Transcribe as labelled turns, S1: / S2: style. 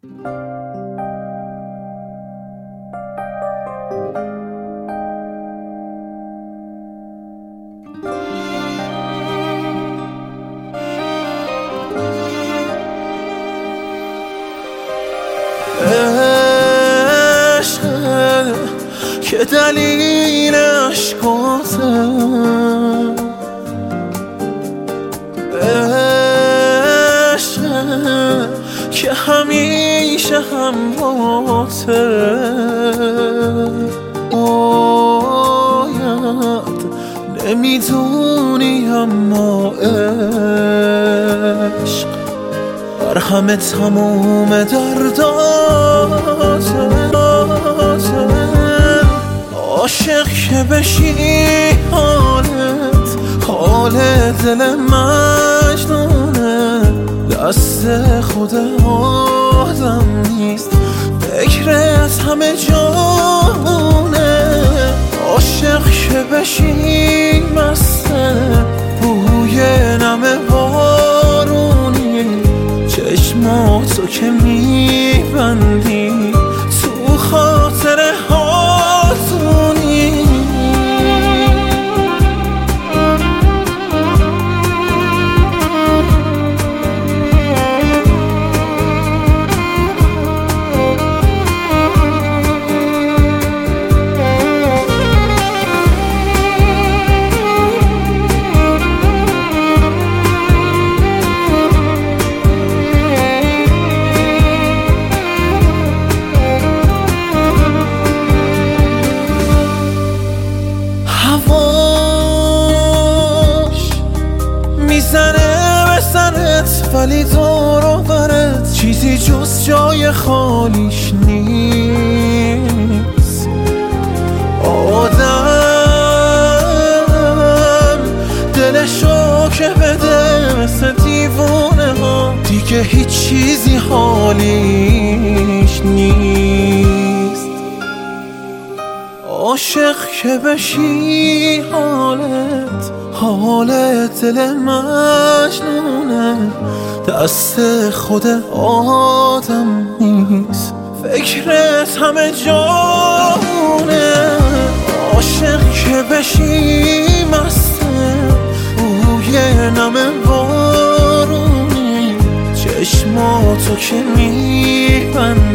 S1: عشق که دلیل عشقاته، عشق که همیشه همراهته. باید نمیدونی اما عشق بر همه تموم درداته. عاشق که بشی حال دل مجنونه، دست خود آدم نیست، فکرت همه جاونه. عاشق که بشی مسته بوی نم بارونی، چشماتو که میبندی تو خاطر هاتونی. میزنه به سرت ولی دور و برت چیزی جز جای خالیش نیست. آدم دلشو که بده مثل دیوونه ها، دیگه هیچ چیزی حالیش نیست. عاشق که بشی حال دل مجنونه، دست خود آدم نیست، فکرت همه جاونه. عاشق که بشی مسته بوی نم بارونی، چشماتو که میبندی